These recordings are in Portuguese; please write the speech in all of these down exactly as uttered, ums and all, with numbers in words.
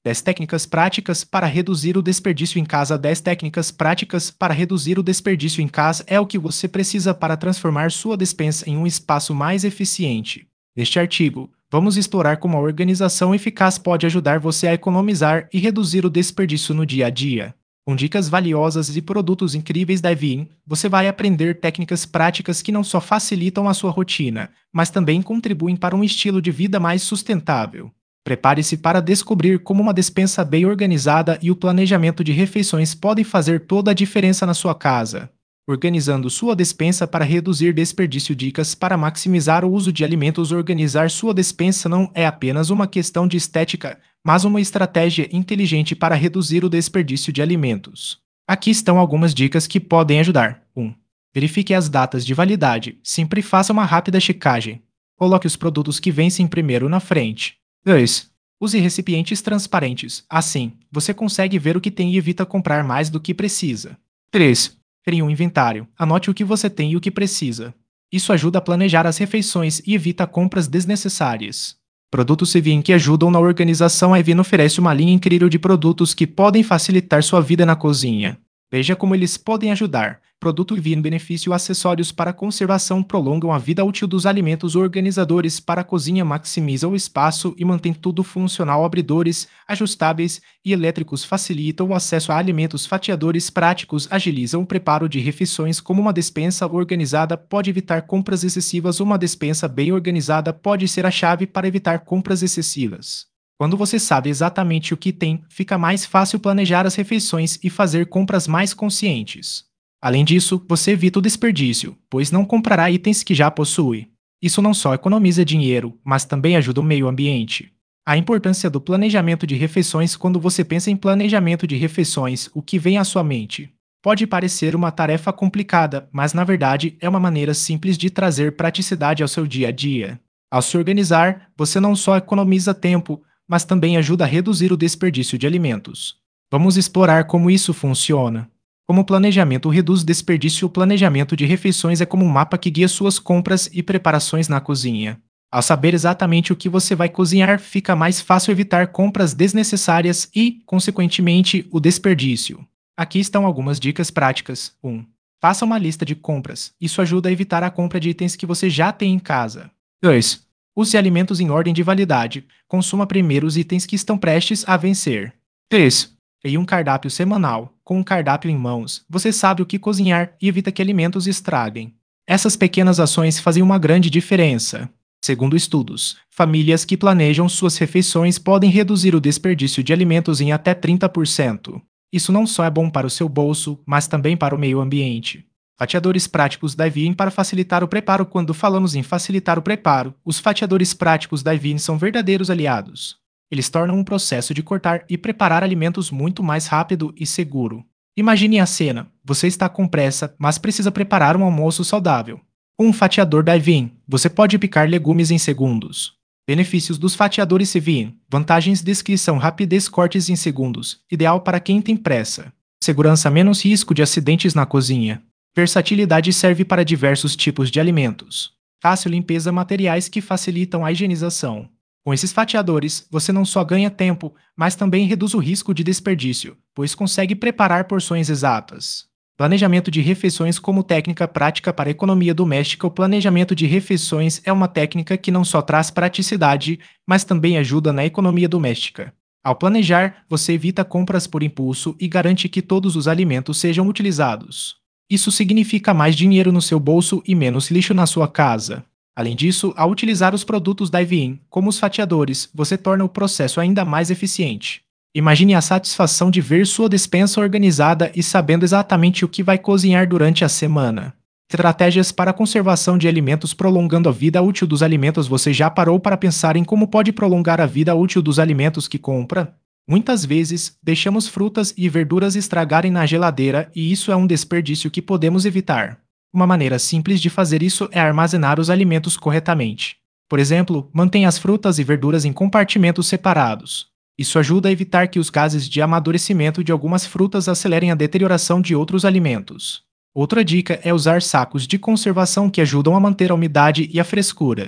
dez técnicas práticas para reduzir o desperdício em casa. dez técnicas práticas para reduzir o desperdício em casa é o que você precisa para transformar sua despensa em um espaço mais eficiente. Neste artigo, vamos explorar como a organização eficaz pode ajudar você a economizar e reduzir o desperdício no dia a dia. Com dicas valiosas e produtos incríveis da Evin, você vai aprender técnicas práticas que não só facilitam a sua rotina, mas também contribuem para um estilo de vida mais sustentável. Prepare-se para descobrir como uma despensa bem organizada e o planejamento de refeições podem fazer toda a diferença na sua casa. Organizando sua despensa para reduzir desperdício. Dicas para maximizar o uso de alimentos. Organizar sua despensa não é apenas uma questão de estética, mas uma estratégia inteligente para reduzir o desperdício de alimentos. Aqui estão algumas dicas que podem ajudar. um. Verifique as datas de validade. Sempre faça uma rápida checagem. Coloque os produtos que vencem primeiro na frente. dois. Use recipientes transparentes. Assim, você consegue ver o que tem e evita comprar mais do que precisa. três. Crie um inventário. Anote o que você tem e o que precisa. Isso ajuda a planejar as refeições e evita compras desnecessárias. Produtos Evin que ajudam na organização. A Evin oferece uma linha incrível de produtos que podem facilitar sua vida na cozinha. Veja como eles podem ajudar. Produto Evin benefício acessórios para conservação prolongam a vida útil dos alimentos. Organizadores para a cozinha maximizam o espaço e mantém tudo funcional. Abridores ajustáveis e elétricos facilitam o acesso a alimentos. Fatiadores práticos agilizam o preparo de refeições. Como uma despensa organizada pode evitar compras excessivas. Uma despensa bem organizada pode ser a chave para evitar compras excessivas. Quando você sabe exatamente o que tem, fica mais fácil planejar as refeições e fazer compras mais conscientes. Além disso, você evita o desperdício, pois não comprará itens que já possui. Isso não só economiza dinheiro, mas também ajuda o meio ambiente. A importância do planejamento de refeições. Quando você pensa em planejamento de refeições, o que vem à sua mente? Pode parecer uma tarefa complicada, mas na verdade é uma maneira simples de trazer praticidade ao seu dia a dia. Ao se organizar, você não só economiza tempo, mas também ajuda a reduzir o desperdício de alimentos. Vamos explorar como isso funciona. Como o planejamento reduz desperdício. O planejamento de refeições é como um mapa que guia suas compras e preparações na cozinha. Ao saber exatamente o que você vai cozinhar, fica mais fácil evitar compras desnecessárias e, consequentemente, o desperdício. Aqui estão algumas dicas práticas. um. Faça uma lista de compras. Isso ajuda a evitar a compra de itens que você já tem em casa. dois. Use alimentos em ordem de validade. Consuma primeiro os itens que estão prestes a vencer. três. Crie um cardápio semanal. Com um cardápio em mãos, você sabe o que cozinhar e evita que alimentos estraguem. Essas pequenas ações fazem uma grande diferença. Segundo estudos, famílias que planejam suas refeições podem reduzir o desperdício de alimentos em até trinta por cento. Isso não só é bom para o seu bolso, mas também para o meio ambiente. Fatiadores práticos da Evin para facilitar o preparo. Quando falamos em facilitar o preparo, os fatiadores práticos da Evin são verdadeiros aliados. Eles tornam um processo de cortar e preparar alimentos muito mais rápido e seguro. Imagine a cena: você está com pressa, mas precisa preparar um almoço saudável. Com um fatiador da Evin, você pode picar legumes em segundos. Benefícios dos fatiadores Evin. Vantagens: descrição, rapidez, cortes em segundos, ideal para quem tem pressa. Segurança, menos risco de acidentes na cozinha. Versatilidade, serve para diversos tipos de alimentos. Fácil limpeza, materiais que facilitam a higienização. Com esses fatiadores, você não só ganha tempo, mas também reduz o risco de desperdício, pois consegue preparar porções exatas. Planejamento de refeições como técnica prática para a economia doméstica. O planejamento de refeições é uma técnica que não só traz praticidade, mas também ajuda na economia doméstica. Ao planejar, você evita compras por impulso e garante que todos os alimentos sejam utilizados. Isso significa mais dinheiro no seu bolso e menos lixo na sua casa. Além disso, ao utilizar os produtos da Evin, como os fatiadores, você torna o processo ainda mais eficiente. Imagine a satisfação de ver sua despensa organizada e sabendo exatamente o que vai cozinhar durante a semana. Estratégias para a conservação de alimentos. Prolongando a vida útil dos alimentos. Você já parou para pensar em como pode prolongar a vida útil dos alimentos que compra? Muitas vezes, deixamos frutas e verduras estragarem na geladeira e isso é um desperdício que podemos evitar. Uma maneira simples de fazer isso é armazenar os alimentos corretamente. Por exemplo, mantenha as frutas e verduras em compartimentos separados. Isso ajuda a evitar que os gases de amadurecimento de algumas frutas acelerem a deterioração de outros alimentos. Outra dica é usar sacos de conservação que ajudam a manter a umidade e a frescura.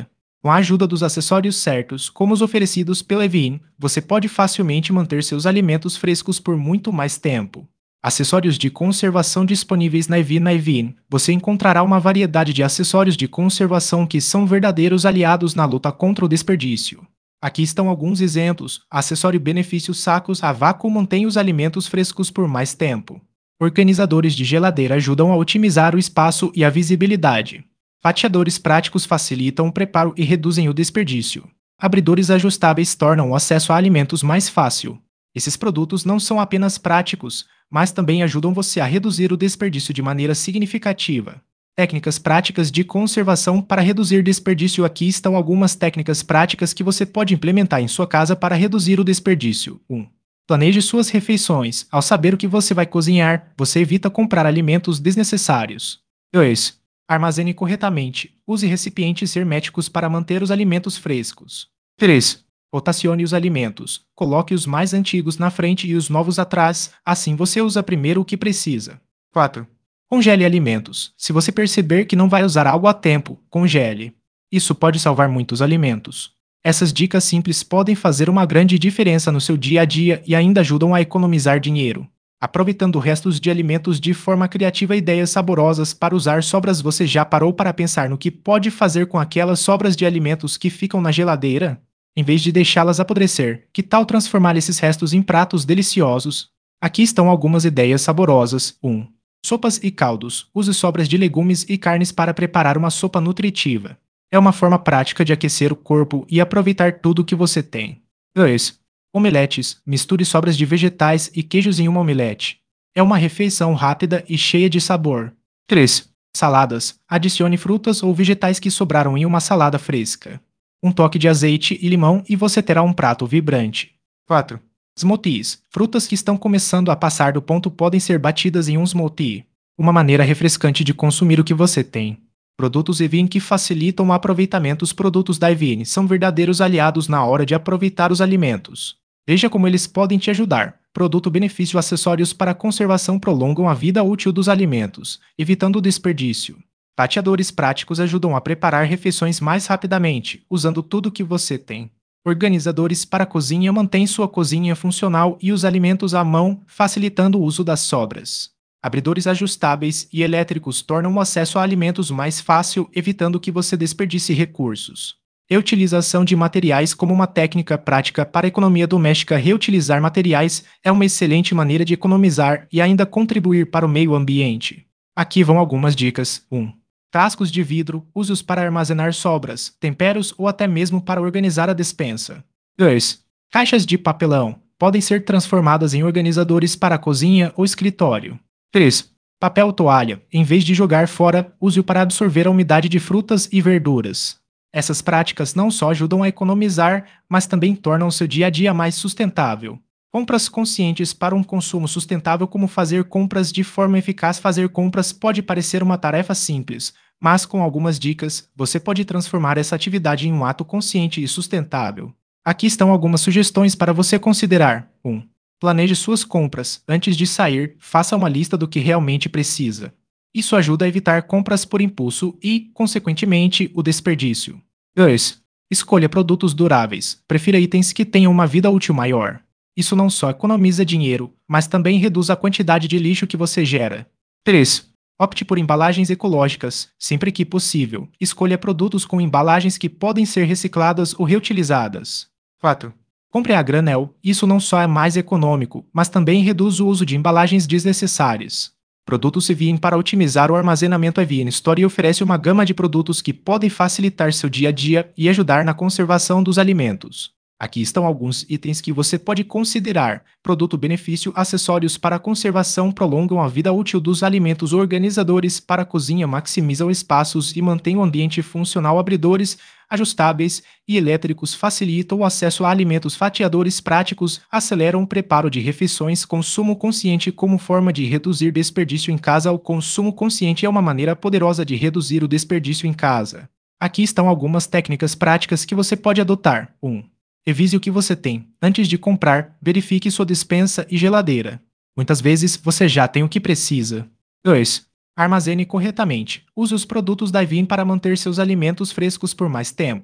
Com a ajuda dos acessórios certos, como os oferecidos pela Evin, você pode facilmente manter seus alimentos frescos por muito mais tempo. Acessórios de conservação disponíveis na Evin. Na Evin, você encontrará uma variedade de acessórios de conservação que são verdadeiros aliados na luta contra o desperdício. Aqui estão alguns exemplos. Acessório benefício sacos a vácuo mantém os alimentos frescos por mais tempo. Organizadores de geladeira ajudam a otimizar o espaço e a visibilidade. Fatiadores práticos facilitam o preparo e reduzem o desperdício. Abridores ajustáveis tornam o acesso a alimentos mais fácil. Esses produtos não são apenas práticos, mas também ajudam você a reduzir o desperdício de maneira significativa. Técnicas práticas de conservação para reduzir desperdício. Aqui estão algumas técnicas práticas que você pode implementar em sua casa para reduzir o desperdício. um. Planeje suas refeições. Ao saber o que você vai cozinhar, você evita comprar alimentos desnecessários. dois. Armazene corretamente. Use recipientes herméticos para manter os alimentos frescos. três. Rotacione os alimentos. Coloque os mais antigos na frente e os novos atrás, assim você usa primeiro o que precisa. quatro. Congele alimentos. Se você perceber que não vai usar algo a tempo, congele. Isso pode salvar muitos alimentos. Essas dicas simples podem fazer uma grande diferença no seu dia a dia e ainda ajudam a economizar dinheiro. Aproveitando restos de alimentos de forma criativa, ideias saborosas para usar sobras. Você já parou para pensar no que pode fazer com aquelas sobras de alimentos que ficam na geladeira? Em vez de deixá-las apodrecer, que tal transformar esses restos em pratos deliciosos? Aqui estão algumas ideias saborosas. um. Sopas e caldos. Use sobras de legumes e carnes para preparar uma sopa nutritiva. É uma forma prática de aquecer o corpo e aproveitar tudo o que você tem. dois. Omeletes. Misture sobras de vegetais e queijos em uma omelete. É uma refeição rápida e cheia de sabor. três. Saladas. Adicione frutas ou vegetais que sobraram em uma salada fresca. Um toque de azeite e limão e você terá um prato vibrante. quatro. Smoothies. Frutas que estão começando a passar do ponto podem ser batidas em um smoothie. Uma maneira refrescante de consumir o que você tem. Produtos Evin que facilitam o aproveitamento. Os produtos da Evin são verdadeiros aliados na hora de aproveitar os alimentos. Veja como eles podem te ajudar. Produto benefício. Acessórios para conservação prolongam a vida útil dos alimentos, evitando o desperdício. Fatiadores práticos ajudam a preparar refeições mais rapidamente, usando tudo o que você tem. Organizadores para a cozinha mantêm sua cozinha funcional e os alimentos à mão, facilitando o uso das sobras. Abridores ajustáveis e elétricos tornam o acesso a alimentos mais fácil, evitando que você desperdice recursos. Reutilização de materiais como uma técnica prática para a economia doméstica. Reutilizar materiais é uma excelente maneira de economizar e ainda contribuir para o meio ambiente. Aqui vão algumas dicas. um. Frascos de vidro, use-os para armazenar sobras, temperos ou até mesmo para organizar a despensa. dois. Caixas de papelão. Podem ser transformadas em organizadores para a cozinha ou escritório. três. Papel toalha. Em vez de jogar fora, use-o para absorver a umidade de frutas e verduras. Essas práticas não só ajudam a economizar, mas também tornam seu dia a dia mais sustentável. Compras conscientes para um consumo sustentável. Como fazer compras de forma eficaz? Fazer compras pode parecer uma tarefa simples, mas com algumas dicas, você pode transformar essa atividade em um ato consciente e sustentável. Aqui estão algumas sugestões para você considerar. um. Planeje suas compras. Antes de sair, faça uma lista do que realmente precisa. Isso ajuda a evitar compras por impulso e, consequentemente, o desperdício. dois. Escolha produtos duráveis. Prefira itens que tenham uma vida útil maior. Isso não só economiza dinheiro, mas também reduz a quantidade de lixo que você gera. três. Opte por embalagens ecológicas. Sempre que possível, escolha produtos com embalagens que podem ser recicladas ou reutilizadas. quatro. Compre a granel. Isso não só é mais econômico, mas também reduz o uso de embalagens desnecessárias. Produtos Evin para otimizar o armazenamento. A Evin Store oferece uma gama de produtos que podem facilitar seu dia a dia e ajudar na conservação dos alimentos. Aqui estão alguns itens que você pode considerar. Produto benefício. Acessórios para a conservação prolongam a vida útil dos alimentos. Organizadores para a cozinha maximizam espaços e mantêm o ambiente funcional. Abridores ajustáveis e elétricos facilitam o acesso a alimentos. Fatiadores práticos aceleram o preparo de refeições. Consumo consciente como forma de reduzir desperdício em casa. O consumo consciente é uma maneira poderosa de reduzir o desperdício em casa. Aqui estão algumas técnicas práticas que você pode adotar. um. Revise o que você tem. Antes de comprar, verifique sua despensa e geladeira. Muitas vezes você já tem o que precisa. dois. Armazene corretamente. Use os produtos da Evin para manter seus alimentos frescos por mais tempo.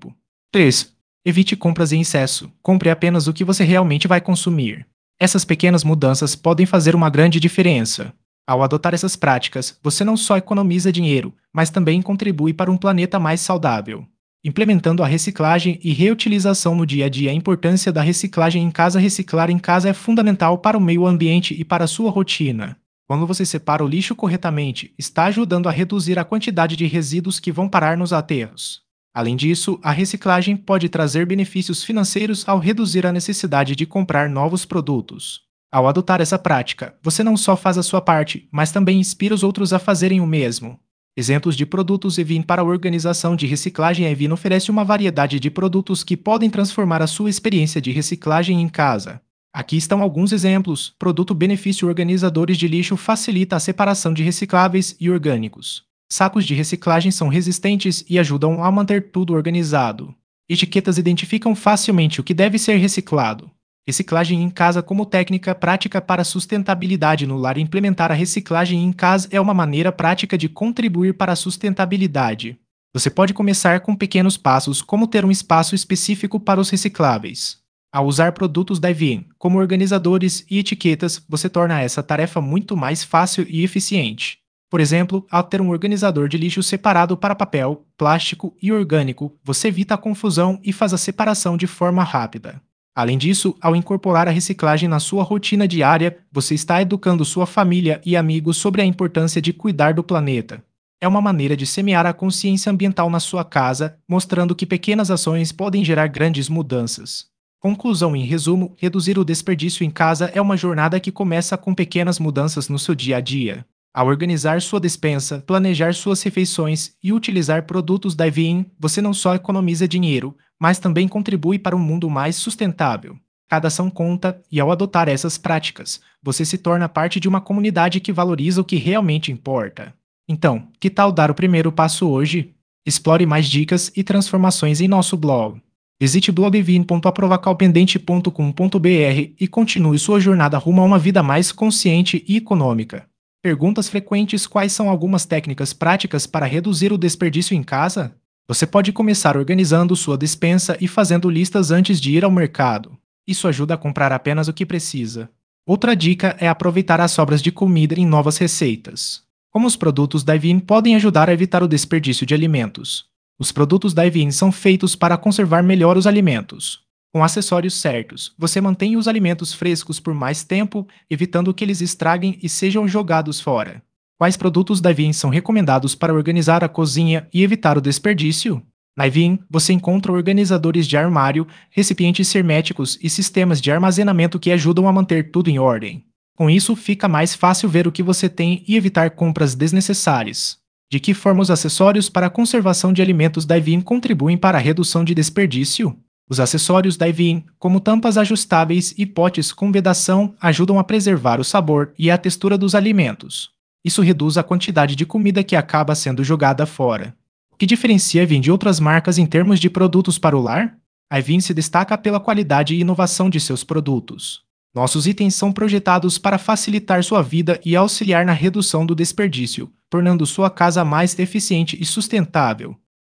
três. Evite compras em excesso. Compre apenas o que você realmente vai consumir. Essas pequenas mudanças podem fazer uma grande diferença. Ao adotar essas práticas, você não só economiza dinheiro, mas também contribui para um planeta mais saudável. Implementando a reciclagem e reutilização no dia a dia, a importância da reciclagem em casa. Reciclar em casa é fundamental para o meio ambiente e para a sua rotina. Quando você separa o lixo corretamente, está ajudando a reduzir a quantidade de resíduos que vão parar nos aterros. Além disso, a reciclagem pode trazer benefícios financeiros ao reduzir a necessidade de comprar novos produtos. Ao adotar essa prática, você não só faz a sua parte, mas também inspira os outros a fazerem o mesmo. Exemplos de produtos Evin. Para a organização de reciclagem, a Evin oferece uma variedade de produtos que podem transformar a sua experiência de reciclagem em casa. Aqui estão alguns exemplos. Produto benefício: organizadores de lixo facilita a separação de recicláveis e orgânicos. Sacos de reciclagem são resistentes e ajudam a manter tudo organizado. Etiquetas identificam facilmente o que deve ser reciclado. Reciclagem em casa como técnica prática para sustentabilidade no lar. Implementar a reciclagem em casa é uma maneira prática de contribuir para a sustentabilidade. Você pode começar com pequenos passos, como ter um espaço específico para os recicláveis. Ao usar produtos da Evin, como organizadores e etiquetas, você torna essa tarefa muito mais fácil e eficiente. Por exemplo, ao ter um organizador de lixo separado para papel, plástico e orgânico, você evita a confusão e faz a separação de forma rápida. Além disso, ao incorporar a reciclagem na sua rotina diária, você está educando sua família e amigos sobre a importância de cuidar do planeta. É uma maneira de semear a consciência ambiental na sua casa, mostrando que pequenas ações podem gerar grandes mudanças. Conclusão: em resumo, reduzir o desperdício em casa é uma jornada que começa com pequenas mudanças no seu dia a dia. Ao organizar sua despensa, planejar suas refeições e utilizar produtos da Evin, você não só economiza dinheiro, mas também contribui para um mundo mais sustentável. Cada ação conta, e ao adotar essas práticas, você se torna parte de uma comunidade que valoriza o que realmente importa. Então, que tal dar o primeiro passo hoje? Explore mais dicas e transformações em nosso blog. Visite blogvin ponto aprovacalpendente ponto com ponto br e continue sua jornada rumo a uma vida mais consciente e econômica. Perguntas frequentes: quais são algumas técnicas práticas para reduzir o desperdício em casa? Você pode começar organizando sua despensa e fazendo listas antes de ir ao mercado. Isso ajuda a comprar apenas o que precisa. Outra dica é aproveitar as sobras de comida em novas receitas. Como os produtos da Evin podem ajudar a evitar o desperdício de alimentos? Os produtos da Evin são feitos para conservar melhor os alimentos. Com acessórios certos, você mantém os alimentos frescos por mais tempo, evitando que eles estraguem e sejam jogados fora. Quais produtos da Evin são recomendados para organizar a cozinha e evitar o desperdício? Na Evin, você encontra organizadores de armário, recipientes herméticos e sistemas de armazenamento que ajudam a manter tudo em ordem. Com isso, fica mais fácil ver o que você tem e evitar compras desnecessárias. De que forma os acessórios para a conservação de alimentos da Evin contribuem para a redução de desperdício? Os acessórios da Evin, como tampas ajustáveis e potes com vedação, ajudam a preservar o sabor e a textura dos alimentos. Isso reduz a quantidade de comida que acaba sendo jogada fora. O que diferencia a Evin de outras marcas em termos de produtos para o lar? A Evin se destaca pela qualidade e inovação de seus produtos. Nossos itens são projetados para facilitar sua vida e auxiliar na redução do desperdício, tornando sua casa mais eficiente e sustentável.